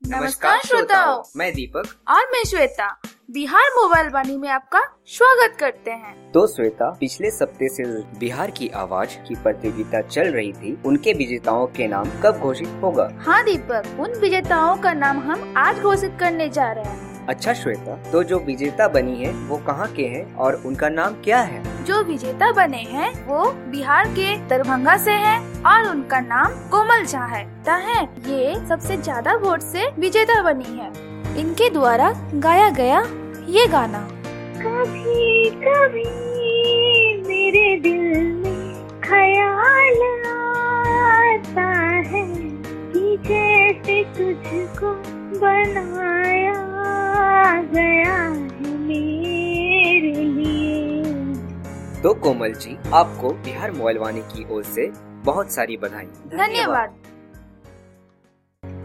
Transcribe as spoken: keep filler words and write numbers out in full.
नमस्कार श्रोताओं, मैं दीपक और मैं श्वेता बिहार मोबाइल वाणी में आपका स्वागत करते हैं। तो श्वेता, पिछले सप्ताह से बिहार की आवाज की प्रतियोगिता चल रही थी, उनके विजेताओं के नाम कब घोषित होगा? हाँ दीपक, उन विजेताओं का नाम हम आज घोषित करने जा रहे हैं। अच्छा श्वेता, तो जो विजेता बनी है वो कहाँ के हैं और उनका नाम क्या है? जो विजेता बने हैं वो बिहार के दरभंगा से हैं और उनका नाम कोमल झा है। है ये सबसे ज्यादा वोट से विजेता बनी है। इनके द्वारा गाया गया ये गाना। कभी कभी मेरे दिल में ख्याल आता है कि जैसे तुझको बनाया गया है मेरे लिए। तो कोमल जी, आपको बिहार मोबाइल वाणी की ओर से बहुत सारी बधाई। धन्यवाद।